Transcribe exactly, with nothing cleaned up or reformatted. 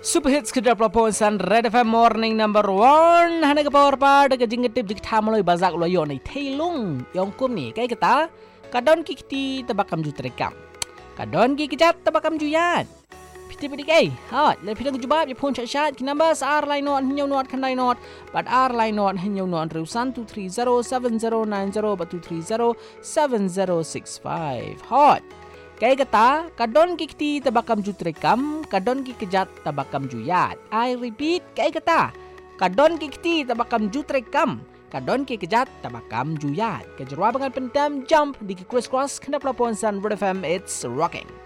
Super hits kedap laposan Red F M Morning number one. Hana ke power part ke jingetip jik thamloi bazak lo yo nei thailung yong kum ni kai kata kadon ki kiti tabakam jutrekam. Kadon ki kijat tabakam juyat. Piti piti kai. Ha, le pidang jubab ye phone chat chat ki number ar line not hinyo not kanai not but ar line not hinyo not rusan two three zero seven zero nine zero but two three zero seven zero six five. Hot. Kaya kata, kadon ki kiti tabakam jutrekam, kadon ki kejat tabakam juyat. I repeat, kaya kata, kadon ki kiti tabakam jutrekam, kadon ki kejat tabakam juyat. Kejerua bangan pendam jump di ki cross cross kenapa laporan Red F M, it's rocking.